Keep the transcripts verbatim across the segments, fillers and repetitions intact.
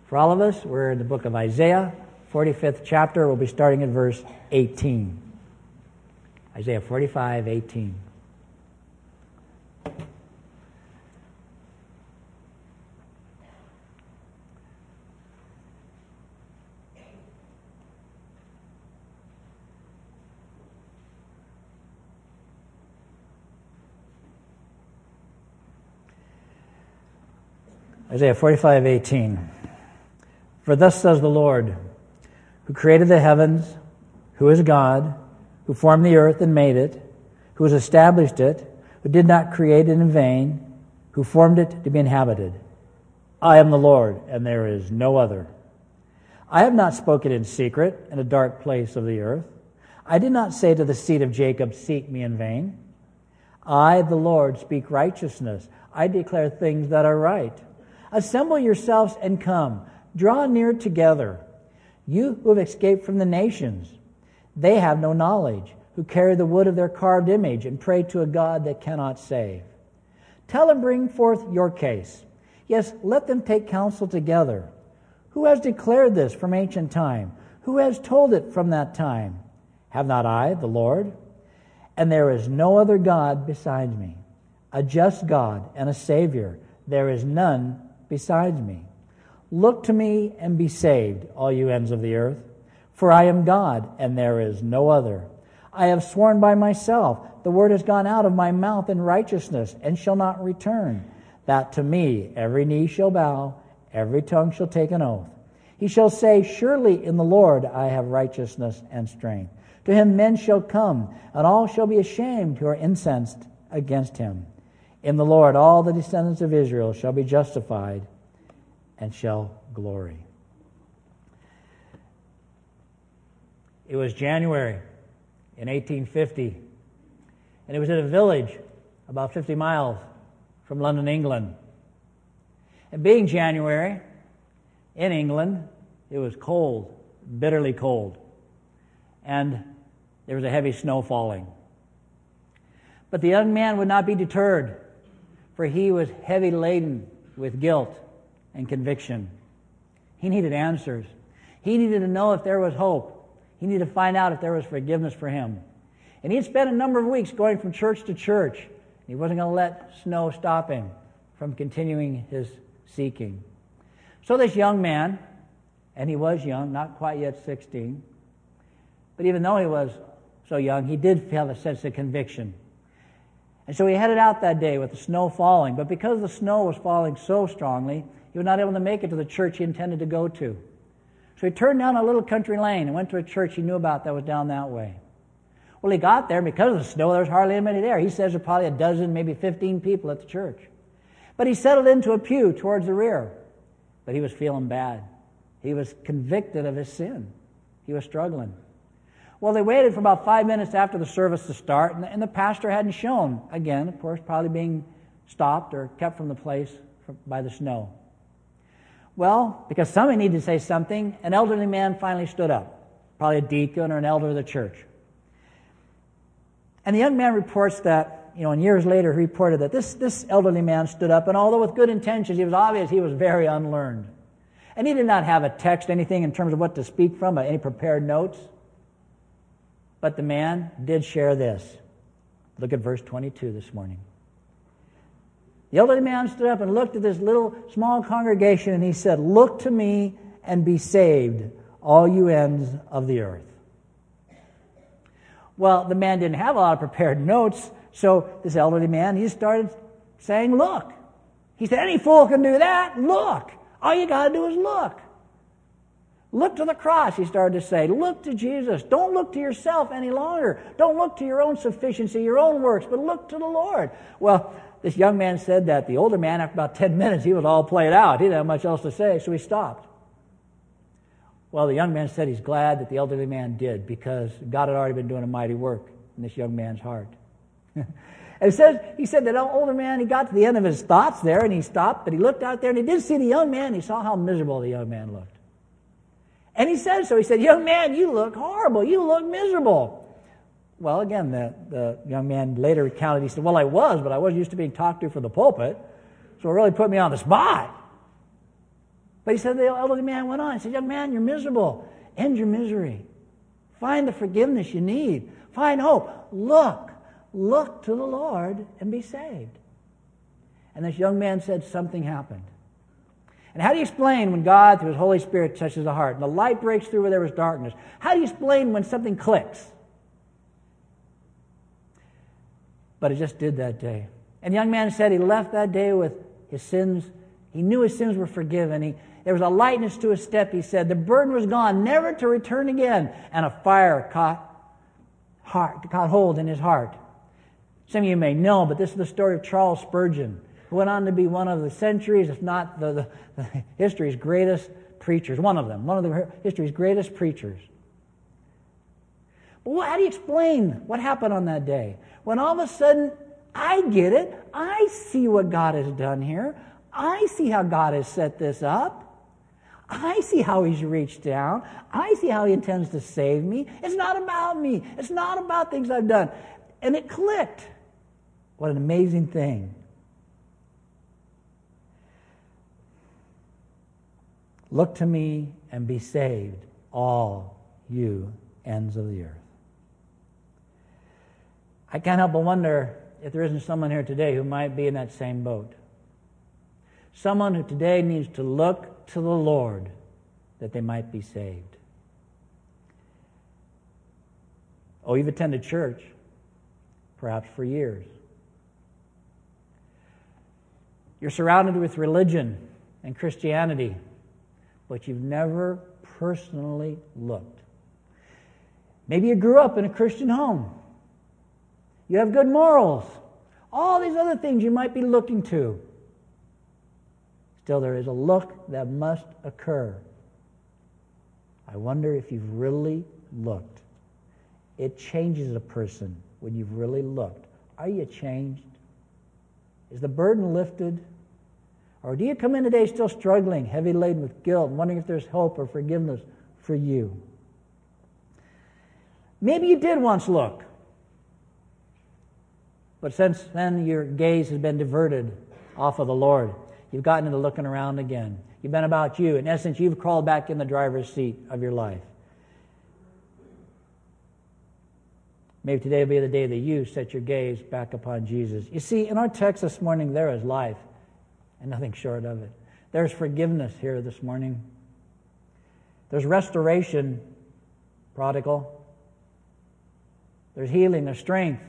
For all of us, we're in the book of Isaiah, forty-fifth chapter. We'll be starting at verse eighteen. Isaiah forty-five, eighteen. Isaiah forty-five, eighteen. For thus says the Lord, who created the heavens, who is God, who formed the earth and made it, who has established it, who did not create it in vain, who formed it to be inhabited. I am the Lord, and there is no other. I have not spoken in secret in a dark place of the earth. I did not say to the seed of Jacob, seek me in vain. I, the Lord, speak righteousness. I declare things that are right. Assemble yourselves and come. Draw near together. You who have escaped from the nations, they have no knowledge, who carry the wood of their carved image and pray to a God that cannot save. Tell them, bring forth your case. Yes, let them take counsel together. Who has declared this from ancient time? Who has told it from that time? Have not I, the Lord? And there is no other God besides me, a just God and a Savior. There is none besides me. Look to me and be saved, all you ends of the earth. For I am God, and there is no other. I have sworn by myself, the word has gone out of my mouth in righteousness, and shall not return, that to me every knee shall bow, every tongue shall take an oath. He shall say, surely in the Lord I have righteousness and strength. To him men shall come, and all shall be ashamed who are incensed against him. In the Lord all the descendants of Israel shall be justified and shall glory. It was January in eighteen fifty, and it was in a village about fifty miles from London, England. And being January in England, it was cold, bitterly cold, and there was a heavy snow falling. But the young man would not be deterred, for he was heavy laden with guilt and conviction. He needed answers. He needed to know if there was hope. He needed to find out if there was forgiveness for him. And he had spent a number of weeks going from church to church. He wasn't going to let snow stop him from continuing his seeking. So this young man, and he was young, not quite yet sixteen, but even though he was so young, he did have a sense of conviction. And so he headed out that day with the snow falling, but because the snow was falling so strongly, he was not able to make it to the church he intended to go to. So he turned down a little country lane and went to a church he knew about that was down that way. Well, he got there, and because of the snow, there was hardly anybody there. He says there were probably a dozen, maybe fifteen people at the church. But he settled into a pew towards the rear. But he was feeling bad. He was convicted of his sin. He was struggling. Well, they waited for about five minutes after the service to start, and the, and the pastor hadn't shown. Again, of course, probably being stopped or kept from the place for, by the snow. Well, because somebody needed to say something, an elderly man finally stood up, probably a deacon or an elder of the church. And the young man reports that, you know, and years later he reported that this, this elderly man stood up, and although with good intentions, it was obvious he was very unlearned. And he did not have a text, anything in terms of what to speak from, any prepared notes. But the man did share this. Look at verse twenty-two this morning. The elderly man stood up and looked at this little small congregation, and he said, look to me and be saved, all you ends of the earth. Well, the man didn't have a lot of prepared notes, so this elderly man, he started saying, look. He said, any fool can do that. Look. All you got to do is look. Look to the cross, he started to say. Look to Jesus. Don't look to yourself any longer. Don't look to your own sufficiency, your own works, but look to the Lord. Well, this young man said that. The older man, after about ten minutes, he was all played out. He didn't have much else to say, so he stopped. Well, the young man said he's glad that the elderly man did, because God had already been doing a mighty work in this young man's heart. And it says, he said that older man, he got to the end of his thoughts there, and he stopped, but he looked out there, and he did see the young man. He saw how miserable the young man looked. And he said so. He said, young man, you look horrible. You look miserable. Well, again, the, the young man later recounted, he said, well, I was, but I wasn't used to being talked to from the pulpit, so it really put me on the spot. But he said, the elderly man went on. He said, young man, you're miserable. End your misery. Find the forgiveness you need. Find hope. Look. Look to the Lord and be saved. And this young man said something happened. And how do you explain when God, through His Holy Spirit, touches the heart and the light breaks through where there was darkness? How do you explain when something clicks? But it just did that day. And the young man said he left that day with his sins. He knew his sins were forgiven. He, there was a lightness to his step, he said. The burden was gone, never to return again. And a fire caught, heart, caught hold in his heart. Some of you may know, but this is the story of Charles Spurgeon, who went on to be one of the centuries, if not the, the, the history's greatest preachers. One of them, one of the history's greatest preachers. But what, how do you explain what happened on that day? When all of a sudden, I get it. I see what God has done here. I see how God has set this up. I see how He's reached down. I see how He intends to save me. It's not about me. It's not about things I've done. And it clicked. What an amazing thing. Look to me and be saved, all you ends of the earth. I can't help but wonder if there isn't someone here today who might be in that same boat. Someone who today needs to look to the Lord that they might be saved. Oh, you've attended church, perhaps for years. You're surrounded with religion and Christianity, but you've never personally looked. Maybe you grew up in a Christian home. You have good morals. All these other things you might be looking to. Still, there is a look that must occur. I wonder if you've really looked. It changes a person when you've really looked. Are you changed? Is the burden lifted? Or do you come in today still struggling, heavy laden with guilt, wondering if there's hope or forgiveness for you? Maybe you did once look. But since then, your gaze has been diverted off of the Lord. You've gotten into looking around again. You've been about you. In essence, you've crawled back in the driver's seat of your life. Maybe today will be the day that you set your gaze back upon Jesus. You see, in our text this morning, there is life, and nothing short of it. There's forgiveness here this morning. There's restoration, prodigal. There's healing, there's strength.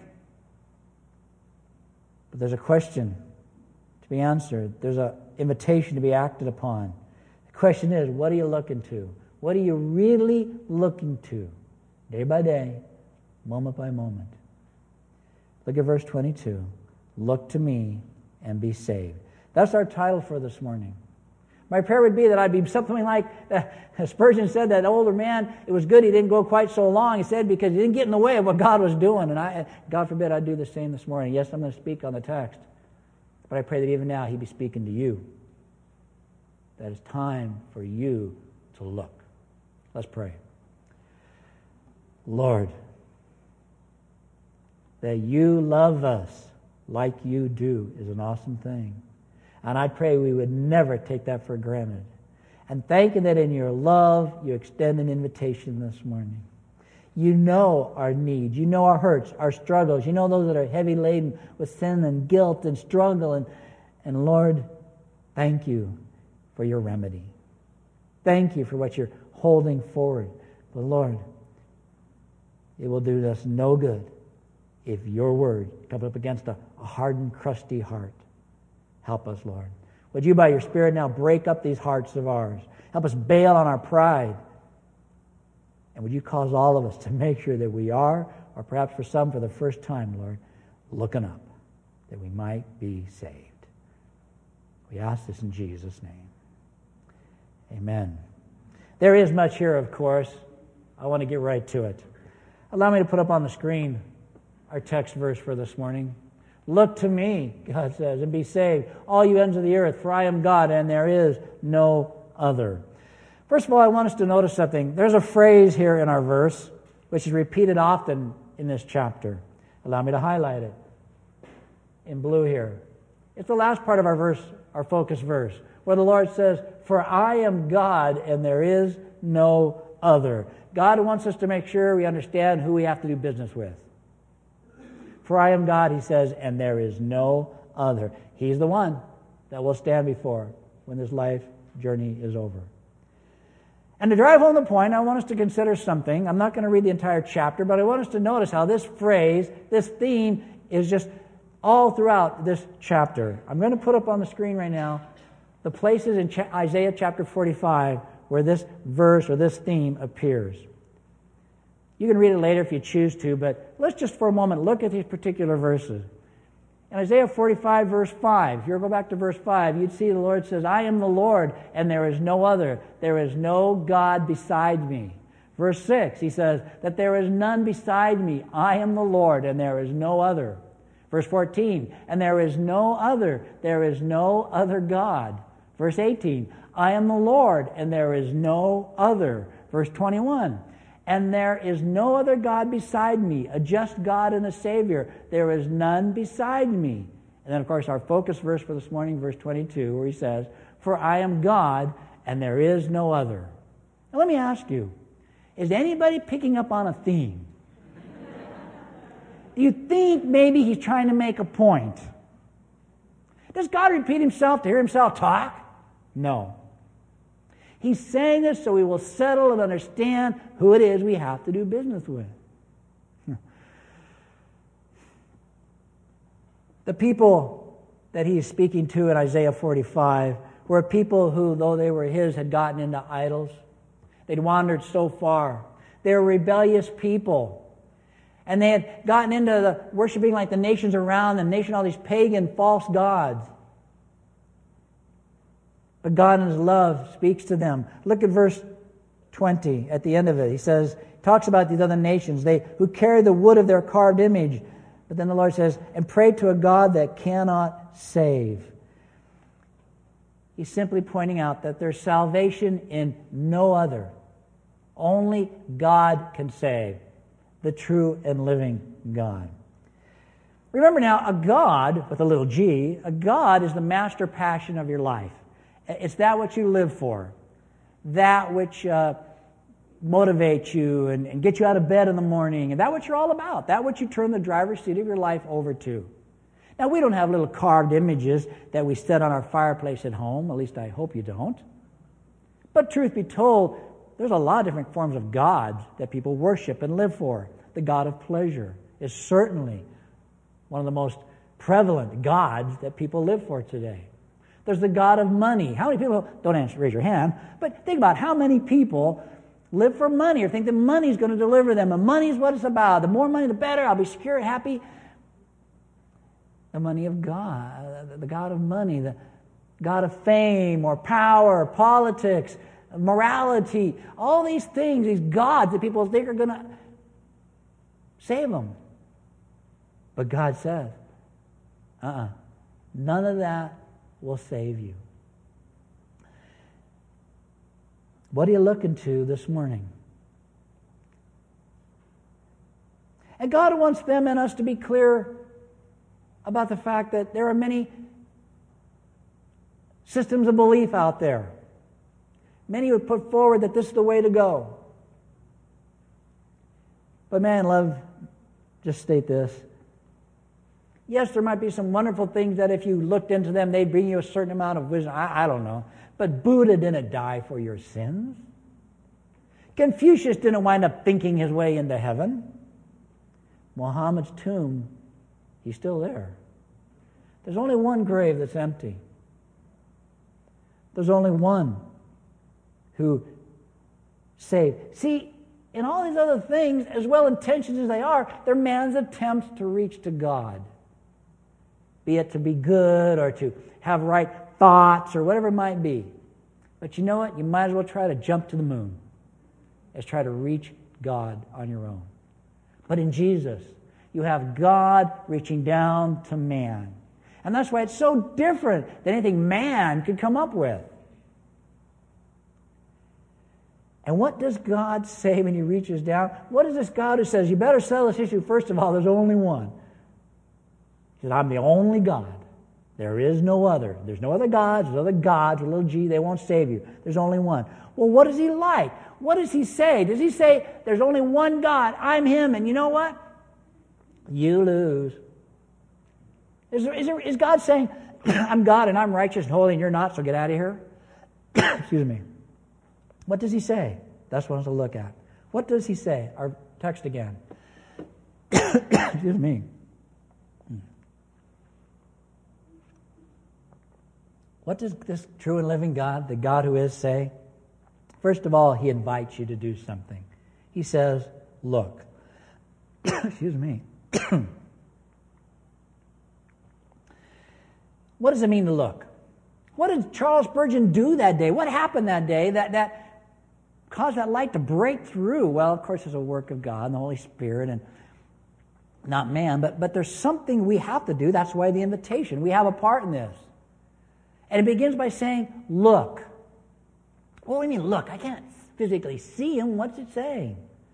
But there's a question to be answered. There's an invitation to be acted upon. The question is, what are you looking to? What are you really looking to? Day by day, moment by moment. Look at verse twenty-two. Look to me and be saved. That's our title for this morning. My prayer would be that I'd be something like uh, Spurgeon said, that older man, it was good he didn't go quite so long, he said, because he didn't get in the way of what God was doing. And I, God forbid I'd do the same this morning. Yes, I'm going to speak on the text. But I pray that even now He'd be speaking to you. That it's time for you to look. Let's pray. Lord, that you love us like you do is an awesome thing. And I pray we would never take that for granted. And thank you that in your love, you extend an invitation this morning. You know our needs. You know our hurts, our struggles. You know those that are heavy laden with sin and guilt and struggle. And, and Lord, thank you for your remedy. Thank you for what you're holding forward. But Lord, it will do us no good if your word comes up against a, a hardened, crusty heart. Help us, Lord. Would you, by your Spirit, now break up these hearts of ours? Help us bail on our pride. And would you cause all of us to make sure that we are, or perhaps for some for the first time, Lord, looking up, that we might be saved. We ask this in Jesus' name. Amen. There is much here, of course. I want to get right to it. Allow me to put up on the screen our text verse for this morning. Look to me, God says, and be saved, all you ends of the earth, for I am God, and there is no other. First of all, I want us to notice something. There's a phrase here in our verse, which is repeated often in this chapter. Allow me to highlight it in blue here. It's the last part of our verse, our focus verse. where the Lord says, "For I am God and there is no other." God wants us to make sure we understand who we have to do business with. "For I am God," he says, "and there is no other." He's the one that we'll stand before when this life journey is over. And to drive home the point, I want us to consider something. I'm not going to read the entire chapter, but I want us to notice how this phrase, this theme, is just all throughout this chapter. I'm going to put up on the screen right now the places in Isaiah chapter forty-five where this verse or this theme appears. You can read it later if you choose to, but let's just for a moment look at these particular verses. In Isaiah forty-five, verse five, if you go back to verse five, you'd see the Lord says, "I am the Lord, and there is no other. There is no God beside me." Verse six, he says that there is none beside me. "I am the Lord, and there is no other." Verse fourteen, "And there is no other. There is no other God." Verse eighteen, "I am the Lord, and there is no other." Verse twenty-one, "And there is no other God beside me, a just God and a Savior. There is none beside me." And then, of course, our focus verse for this morning, verse twenty-two, where he says, "For I am God, and there is no other." Now, let me ask you, is anybody picking up on a theme? Do you think maybe he's trying to make a point? Does God repeat himself to hear himself talk? No. He's saying this so we will settle and understand who it is we have to do business with. The people that he is speaking to in Isaiah forty-five were people who, though they were his, had gotten into idols. They'd wandered so far. They were rebellious people. And they had gotten into the worshiping like the nations around them, nation all these pagan false gods. But God in his love speaks to them. Look at verse twenty at the end of it. He says, talks about these other nations, they who carry the wood of their carved image. But then the Lord says, and pray to a God that cannot save. He's simply pointing out that there's salvation in no other. Only God can save, the true and living God. Remember now, a God, with a little g, a God is the master passion of your life. It's that which you live for, that which uh, motivates you and, and gets you out of bed in the morning, and that what you're all about, that what you turn the driver's seat of your life over to. Now, we don't have little carved images that we set on our fireplace at home, at least I hope you don't. But truth be told, there's a lot of different forms of gods that people worship and live for. The God of pleasure is certainly one of the most prevalent gods that people live for today. There's the God of money. How many people, don't answer, raise your hand, but think about how many people live for money or think that money is going to deliver them, and money is what it's about. The more money, the better. I'll be secure and happy. The money of God, the God of money, the God of fame or power, politics, morality, all these things, these gods that people think are going to save them. But God says, uh-uh, none of that will save you. What are you looking to this morning? And God wants them and us to be clear about the fact that there are many systems of belief out there. Many would put forward that this is the way to go. But man, love, just state this. Yes, there might be some wonderful things that if you looked into them, they'd bring you a certain amount of wisdom. I, I don't know. But Buddha didn't die for your sins. Confucius didn't wind up thinking his way into heaven. Muhammad's tomb, he's still there. There's only one grave that's empty. There's only one who saved. See, in all these other things, as well intentioned as they are, they're man's attempts to reach to God. Be it to be good or to have right thoughts or whatever it might be. But you know what? You might as well try to jump to the moon as try to reach God on your own. But in Jesus, you have God reaching down to man. And that's why it's so different than anything man could come up with. And what does God say when he reaches down? What is this God who says, you better settle this issue? First of all, there's only one. He says, I'm the only God. There is no other. There's no other gods. There's other gods with a little g. They won't save you. There's only one. Well, what is he like? What does he say? Does he say, there's only one God, I'm him, and you know what? You lose. Is, there, is, there, is God saying, I'm God and I'm righteous and holy and you're not, so get out of here? Excuse me. What does he say? That's what I want to look at. What does he say? Our text again. Excuse me. What does this true and living God, the God who is, say? First of all, he invites you to do something. He says, look. Excuse me. What does it mean to look? What did Charles Spurgeon do that day? What happened that day that, that caused that light to break through? Well, of course, it's a work of God and the Holy Spirit and not man, but, but there's something we have to do. That's why the invitation. We have a part in this. And it begins by saying, look. What do you mean, look? I can't physically see him. What's it saying?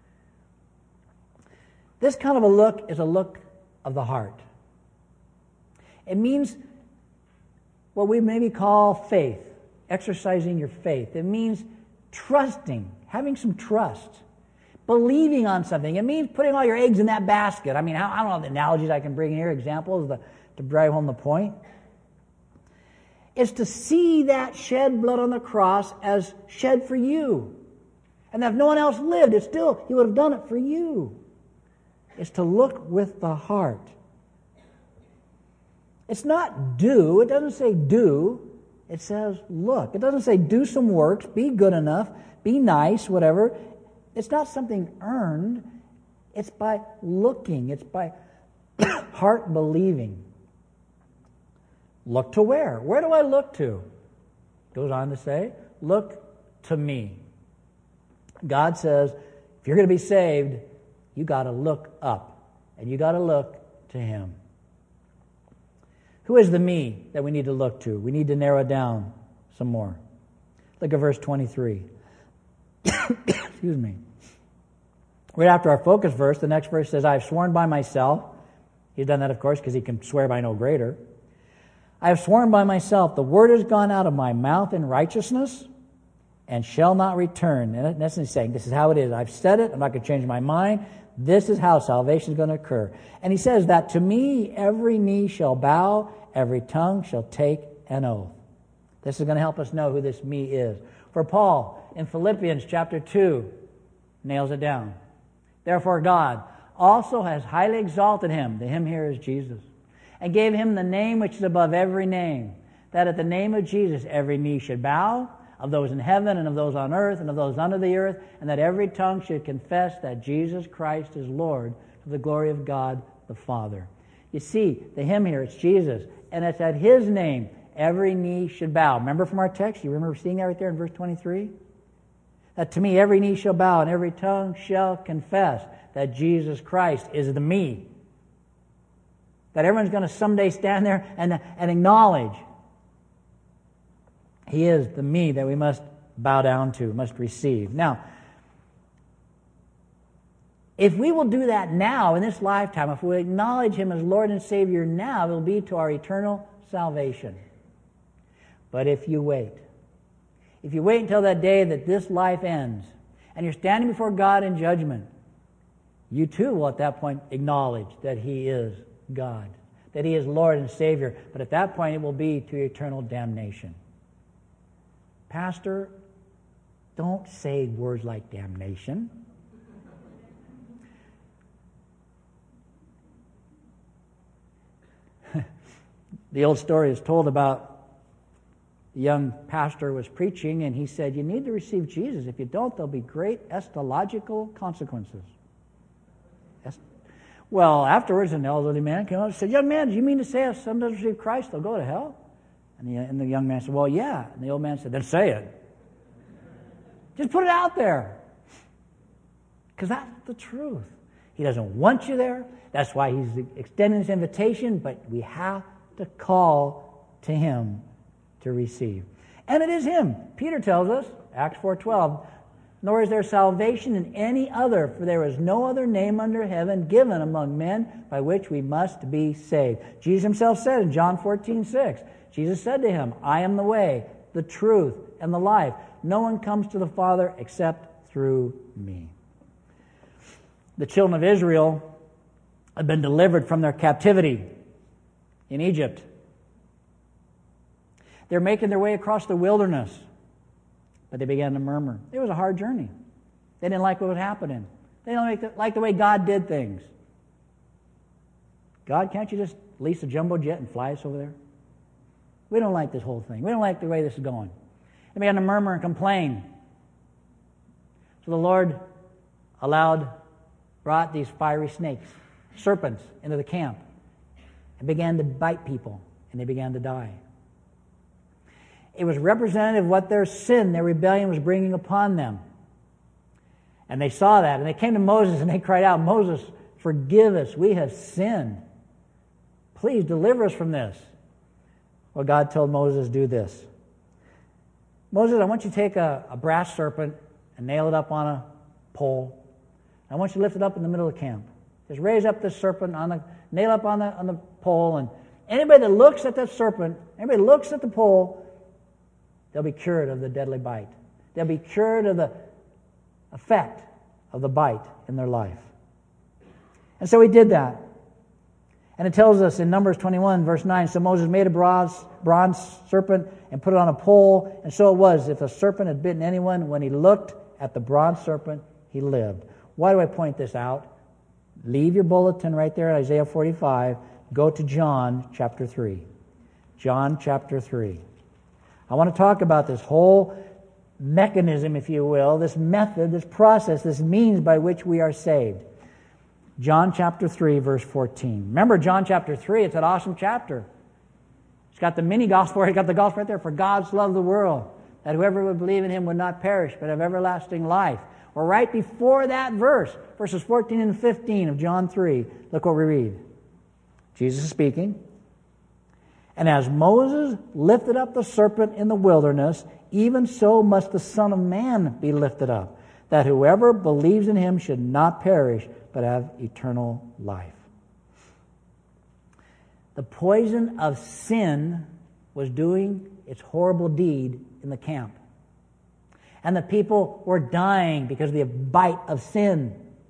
This kind of a look is a look of the heart. It means what we maybe call faith, exercising your faith. It means trusting, having some trust, believing on something. It means putting all your eggs in that basket. I mean, I don't know the analogies I can bring here, examples to, to drive home the point. It's to see that shed blood on the cross as shed for you. And that if no one else lived, it still, he would have done it for you. It's to look with the heart. It's not do. It doesn't say do. It says look. It doesn't say do some works, be good enough, be nice, whatever. It's not something earned. It's by looking. It's by heart believing. Look to where? Where do I look to? Goes on to say, look to me. God says, if you're going to be saved, you got to look up. And you got to look to him. Who is the me that we need to look to? We need to narrow it down some more. Look at verse twenty-three. Excuse me. Right after our focus verse, the next verse says, I have sworn by myself. He's done that, of course, because he can swear by no greater. I have sworn by myself, the word has gone out of my mouth in righteousness and shall not return. And that's what he's saying. This is how it is. I've said it. I'm not going to change my mind. This is how salvation is going to occur. And he says that to me every knee shall bow, every tongue shall take an oath. This is going to help us know who this me is. For Paul, in Philippians chapter two, nails it down. Therefore God also has highly exalted him, the him here is Jesus, and gave him the name which is above every name, that at the name of Jesus every knee should bow, of those in heaven and of those on earth and of those under the earth, and that every tongue should confess that Jesus Christ is Lord, to the glory of God the Father. You see, the him here, it's Jesus, and it's at his name every knee should bow. Remember from our text? You remember seeing that right there in verse twenty-three? That to me every knee shall bow and every tongue shall confess that Jesus Christ is the me. That everyone's going to someday stand there and, and acknowledge he is the me that we must bow down to, must receive. Now, if we will do that now in this lifetime, if we acknowledge him as Lord and Savior now, it will be to our eternal salvation. But if you wait, if you wait until that day that this life ends, and you're standing before God in judgment, you too will at that point acknowledge that he is God, that he is Lord and Savior. But at that point it will be to eternal damnation. Pastor, don't say words like damnation. The old story is told about the young pastor was preaching, and he said, you need to receive Jesus. If you don't, there'll be great eschatological consequences. Es- well, afterwards, an elderly man came up and said, young man, do you mean to say if someone doesn't receive Christ, they'll go to hell? And the, and the young man said, well, yeah. And the old man said, then say it. Just put it out there. Because that's the truth. He doesn't want you there. That's why he's extending this invitation, but we have to call to him to receive. And it is him. Peter tells us, Acts four twelve, nor is there salvation in any other, for there is no other name under heaven given among men by which we must be saved. Jesus himself said in John fourteen six, Jesus said to him, I am the way, the truth, and the life. No one comes to the Father except through me. The children of Israel had been delivered from their captivity in Egypt. They're making their way across the wilderness, but they began to murmur. It was a hard journey. They didn't like what was happening. They didn't like the way God did things. God, can't you just lease a jumbo jet and fly us over there? We don't like this whole thing. We don't like the way this is going. They began to murmur and complain. So the Lord allowed, brought these fiery snakes, serpents, into the camp and began to bite people, and they began to die. It was representative of what their sin, their rebellion was bringing upon them. And they saw that, and they came to Moses and they cried out, Moses, forgive us, we have sinned. Please deliver us from this. Well, God told Moses, do this. Moses, I want you to take a, a brass serpent and nail it up on a pole. I want you to lift it up in the middle of the camp. Just raise up this serpent, on the nail up on the, on the pole, and anybody that looks at that serpent, anybody that looks at the pole, they'll be cured of the deadly bite. They'll be cured of the effect of the bite in their life. And so he did that. And it tells us in Numbers twenty-one, verse nine, so Moses made a bronze, bronze serpent and put it on a pole. And so it was, if a serpent had bitten anyone, when he looked at the bronze serpent, he lived. Why do I point this out? Leave your bulletin right there at Isaiah forty-five. Go to John chapter three. John chapter three. I want to talk about this whole mechanism, if you will, this method, this process, this means by which we are saved. John chapter three, verse fourteen. Remember John chapter three, it's an awesome chapter. It's got the mini gospel, it's got the gospel right there. For God so loved the world, that whoever would believe in him would not perish, but have everlasting life. Well, right before that verse, verses fourteen and fifteen of John three, look what we read. Jesus is speaking. And as Moses lifted up the serpent in the wilderness, even so must the Son of Man be lifted up, that whoever believes in him should not perish, but have eternal life. The poison of sin was doing its horrible deed in the camp. And the people were dying because of the bite of sin.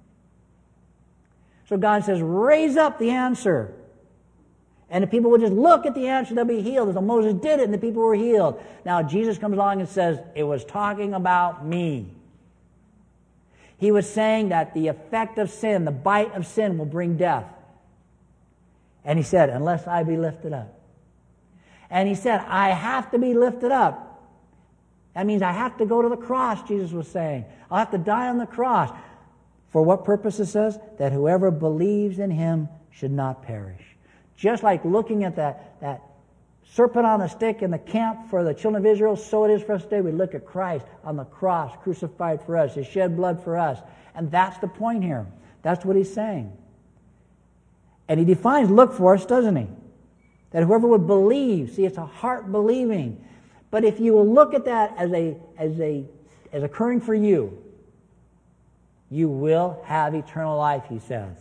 So God says, raise up the answer. And the people would just look at the answer, they'll be healed. So Moses did it and the people were healed. Now Jesus comes along and says, it was talking about me. He was saying that the effect of sin, the bite of sin, will bring death. And he said, unless I be lifted up. And he said, I have to be lifted up. That means I have to go to the cross, Jesus was saying. I'll have to die on the cross. For what purpose it says? That whoever believes in him should not perish. Just like looking at that, that serpent on a stick in the camp for the children of Israel, so it is for us today. We look at Christ on the cross, crucified for us. He shed blood for us. And that's the point here. That's what he's saying. And he defines look for us, doesn't he? That whoever would believe, see, it's a heart believing. But if you will look at that as a as a as occurring for you, you will have eternal life, he says.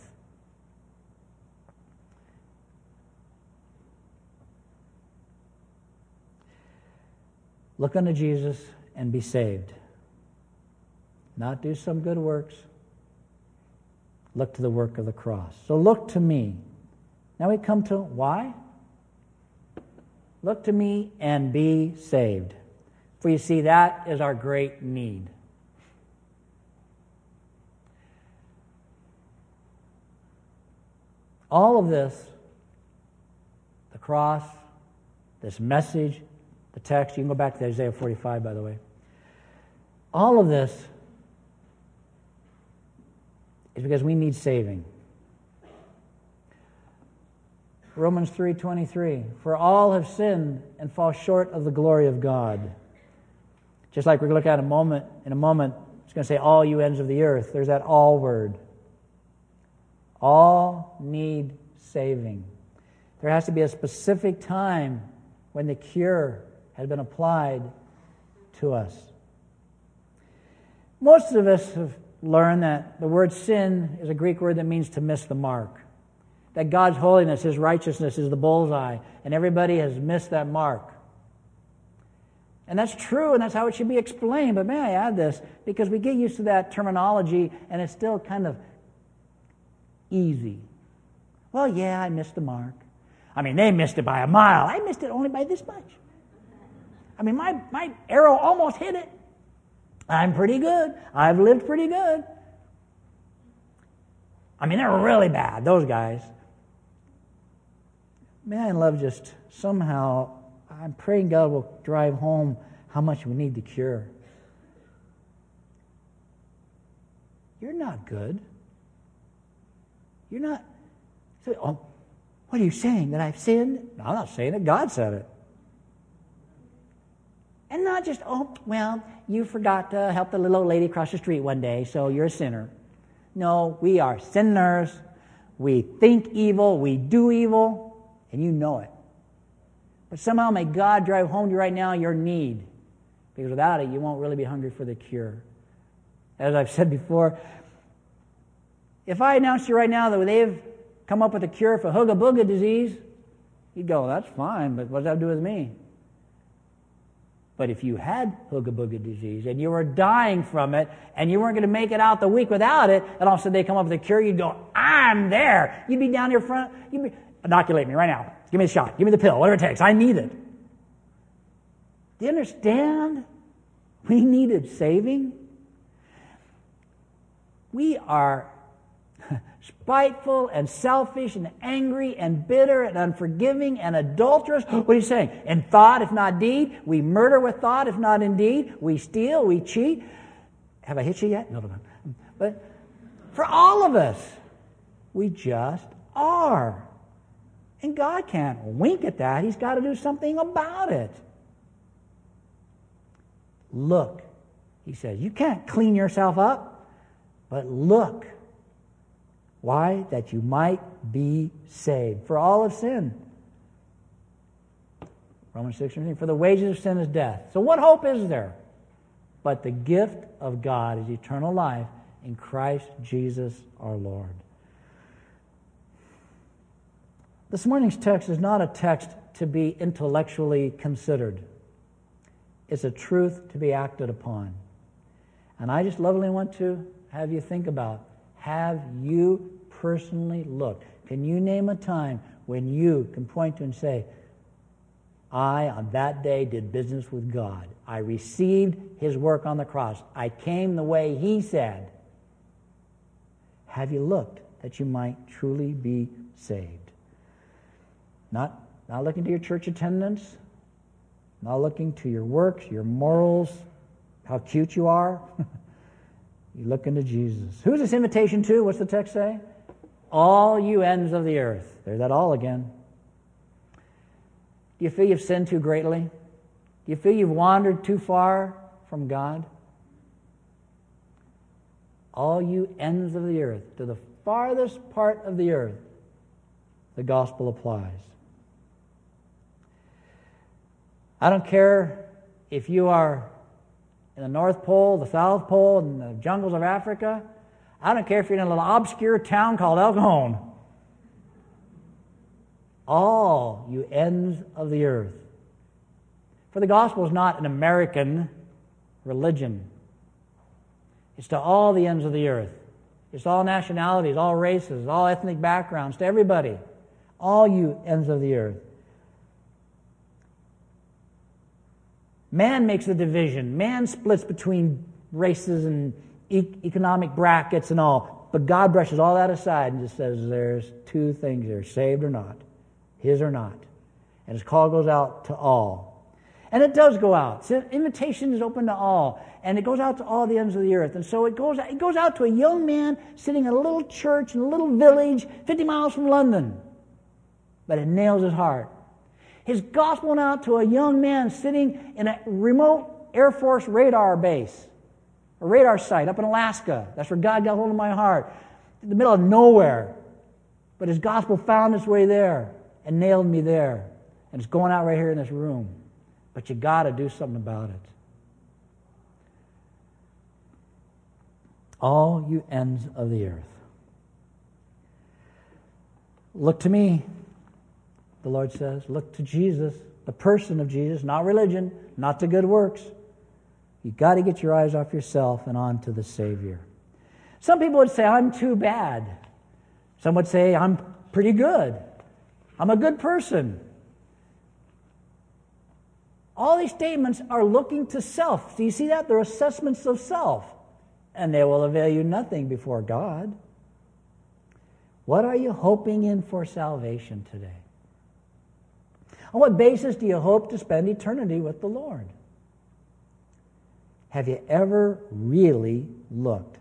Look unto Jesus and be saved. Not do some good works. Look to the work of the cross. So look to me. Now we come to why? Look to me and be saved. For you see, that is our great need. All of this, the cross, this message, the text, you can go back to Isaiah forty-five, by the way. All of this is because we need saving. Romans three twenty-three, for all have sinned and fall short of the glory of God. Just like we're going to look at in a moment, in a moment, it's going to say all you ends of the earth. There's that all word. All need saving. There has to be a specific time when the cure has been applied to us. Most of us have learned that the word sin is a Greek word that means to miss the mark. That God's holiness, His righteousness is the bullseye, and everybody has missed that mark. And that's true, and that's how it should be explained. But may I add this? Because we get used to that terminology, and it's still kind of easy. Well, yeah, I missed the mark. I mean, they missed it by a mile. I missed it only by this much. I mean, my, my arrow almost hit it. I'm pretty good. I've lived pretty good. I mean, they're really bad, those guys. Man, I love just somehow, I'm praying God will drive home how much we need to cure. You're not good. You're not. So, oh, what are you saying? That I've sinned? No, I'm not saying it. God said it. And not just, oh, well, you forgot to help the little old lady across the street one day, so you're a sinner. No, we are sinners. We think evil. We do evil. And you know it. But somehow may God drive home to you right now your need. Because without it, you won't really be hungry for the cure. As I've said before, if I announced to you right now that they've come up with a cure for Hooga Booga disease, you'd go, that's fine, but what does that do with me? But if you had Hooga Booga disease and you were dying from it and you weren't going to make it out the week without it, and all of a sudden they come up with a cure, you'd go, I'm there. You'd be down here front. You'd be, inoculate me right now. Give me the shot. Give me the pill. Whatever it takes. I need it. Do you understand? We needed saving. We are spiteful and selfish and angry and bitter and unforgiving and adulterous. What are you saying? In thought, if not deed. We murder with thought, if not in deed. We steal. We cheat. Have I hit you yet? No, no, no. But for all of us, we just are. And God can't wink at that. He's got to do something about it. Look, he says, you can't clean yourself up, but look. Why? That you might be saved. For all have sinned. Romans six, for the wages of sin is death. So what hope is there? But the gift of God is eternal life in Christ Jesus our Lord. This morning's text is not a text to be intellectually considered. It's a truth to be acted upon. And I just lovingly want to have you think about, have you personally looked? Can you name a time when you can point to and say, I, on that day, did business with God. I received His work on the cross. I came the way He said. Have you looked that you might truly be saved? Not, not looking to your church attendance, not looking to your works, your morals, how cute you are. You look into Jesus. Who's this invitation to? What's the text say? All you ends of the earth. There's that all again. Do you feel you've sinned too greatly? Do you feel you've wandered too far from God? All you ends of the earth, to the farthest part of the earth, the gospel applies. I don't care if you are in the North Pole, the South Pole, in the jungles of Africa. I don't care if you're in a little obscure town called El Cajon. All you ends of the earth. For the gospel is not an American religion. It's to all the ends of the earth. It's to all nationalities, all races, all ethnic backgrounds, to everybody. All you ends of the earth. Man makes the division. Man splits between races and e- economic brackets and all. But God brushes all that aside and just says there's two things here, saved or not, His or not. And His call goes out to all. And it does go out. So invitation is open to all. And it goes out to all the ends of the earth. And so it goes, it goes out to a young man sitting in a little church in a little village fifty miles from London. But it nails his heart. His gospel went out to a young man sitting in a remote Air Force radar base, a radar site up in Alaska. That's where God got hold of my heart, in the middle of nowhere. But His gospel found its way there and nailed me there. And it's going out right here in this room. But you got to do something about it. all you ends of the earth. Look to me, the Lord says. Look to Jesus, the person of Jesus, not religion, not the good works. You've got to get your eyes off yourself and on to the Savior. Some people would say, I'm too bad. Some would say, I'm pretty good. I'm a good person. All these statements are looking to self. Do you see that? They're assessments of self. And they will avail you nothing before God. What are you hoping in for salvation today? On what basis do you hope to spend eternity with the Lord? Have you ever really looked?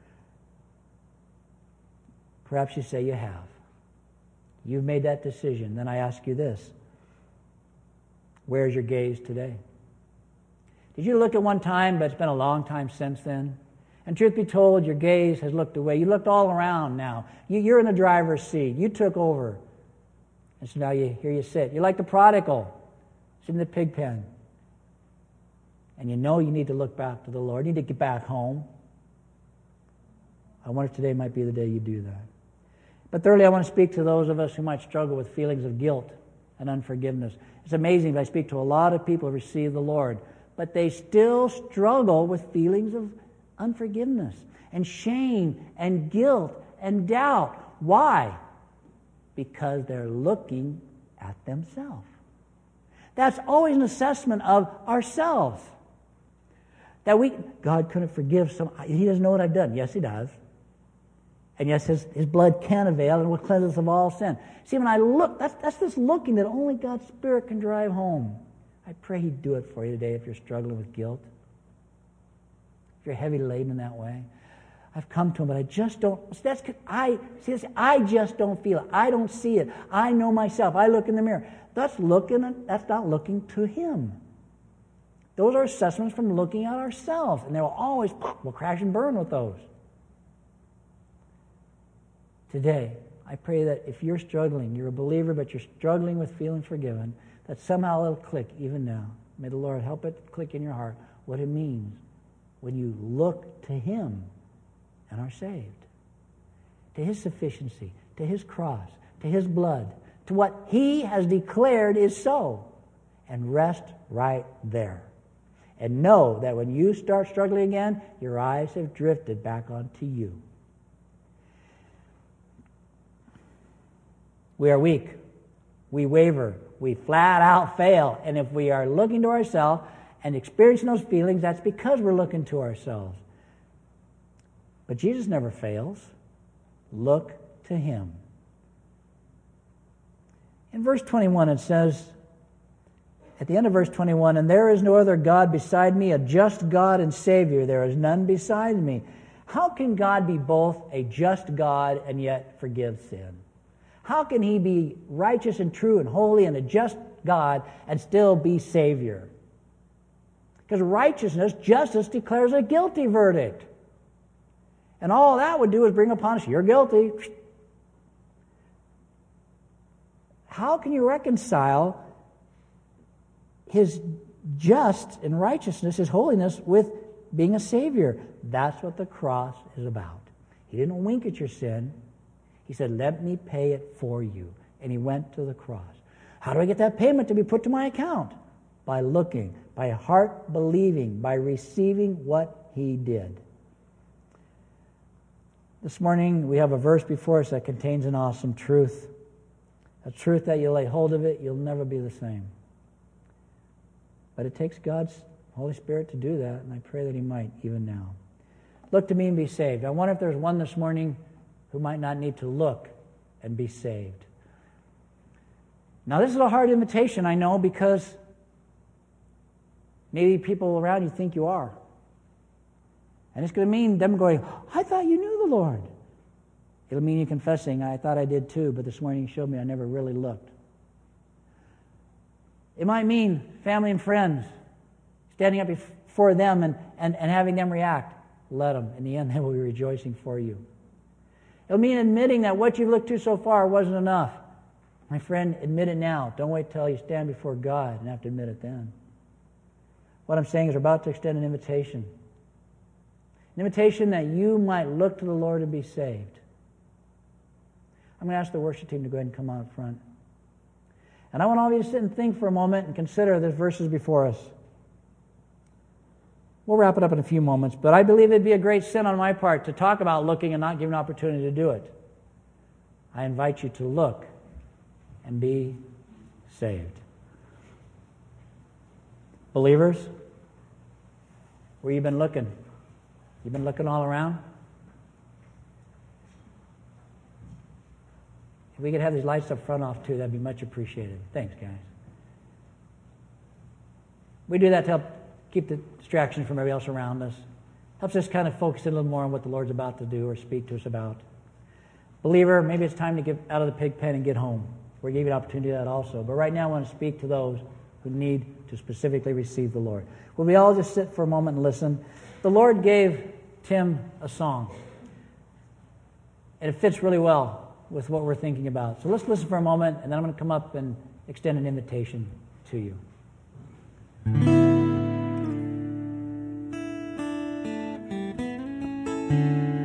Perhaps you say you have. You've made that decision. Then I ask you this. Where's your gaze today? Did you look at one time, but it's been a long time since then? And truth be told, your gaze has looked away. You looked all around now. You, you're in the driver's seat. You took over. And so now you, here you sit. You're like the prodigal. It's in the pig pen. And you know you need to look back to the Lord. You need to get back home. I wonder if today might be the day you do that. But thirdly, I want to speak to those of us who might struggle with feelings of guilt and unforgiveness. It's amazing that I speak to a lot of people who receive the Lord, but they still struggle with feelings of unforgiveness and shame and guilt and doubt. Why? Because they're looking at themselves. That's always an assessment of ourselves. That we, God couldn't forgive some, He doesn't know what I've done. Yes, He does. And yes, His, His blood can avail and will cleanse us of all sin. See, when I look, that's, that's this looking that only God's Spirit can drive home. I pray He'd do it for you today if you're struggling with guilt. If you're heavy laden in that way. I've come to Him, but I just don't, that's, I, see, this, I just don't feel it. I don't see it. I know myself. I look in the mirror. That's looking, that's not looking to Him. Those are assessments from looking at ourselves, and they will always, we'll crash and burn with those. Today, I pray that if you're struggling, you're a believer, but you're struggling with feeling forgiven, that somehow it'll click even now. May the Lord help it click in your heart what it means when you look to Him and are saved. To His sufficiency, to His cross, to His blood, to what He has declared is so, and rest right there. And know that when you start struggling again, your eyes have drifted back onto you. We are weak. We waver. We flat out fail. And if we are looking to ourselves and experiencing those feelings, that's because we're looking to ourselves. But Jesus never fails. Look to Him. In verse twenty-one it says, at the end of verse twenty-one, and there is no other God beside me, a just God and Savior. There is none beside me. How can God be both a just God and yet forgive sin? How can He be righteous and true and holy and a just God and still be Savior? Because righteousness, justice, declares a guilty verdict. And all that would do is bring upon us, you're guilty. How can you reconcile His just and righteousness, His holiness, with being a Savior? That's what the cross is about. He didn't wink at your sin. He said, let me pay it for you. And He went to the cross. How do I get that payment to be put to my account? By looking, by heart believing, by receiving what He did. This morning we have a verse before us that contains an awesome truth. A truth that you lay hold of it, you'll never be the same. But it takes God's Holy Spirit to do that, and I pray that He might even now. Look to me and be saved. I wonder if there's one this morning who might not need to look and be saved. Now, this is a hard invitation, I know, because maybe people around you think you are. And it's going to mean them going, I thought you knew the Lord. It'll mean you confessing, I thought I did too, but this morning you showed me I never really looked. It might mean family and friends, standing up before them and, and, and having them react. Let them. In the end, they will be rejoicing for you. It'll mean admitting that what you've looked to so far wasn't enough. My friend, admit it now. Don't wait till you stand before God and have to admit it then. What I'm saying is we're about to extend an invitation. An invitation that you might look to the Lord and be saved. I'm going to ask the worship team to go ahead and come out front. And I want all of you to sit and think for a moment and consider the verses before us. We'll wrap it up in a few moments, but I believe it'd be a great sin on my part to talk about looking and not give an opportunity to do it. I invite you to look and be saved. Believers, where you been looking? You've been looking all around? If we could have these lights up front off too, that'd be much appreciated. Thanks, guys. We do that to help keep the distraction from everybody else around us. Helps us kind of focus in a little more on what the Lord's about to do or speak to us about. Believer, maybe it's time to get out of the pig pen and get home. We gave you an opportunity to do that also. But right now I want to speak to those who need to specifically receive the Lord. Will we all just sit for a moment and listen? The Lord gave Tim a song. And it fits really well with what we're thinking about. So let's listen for a moment, and then I'm going to come up and extend an invitation to you. Thank you.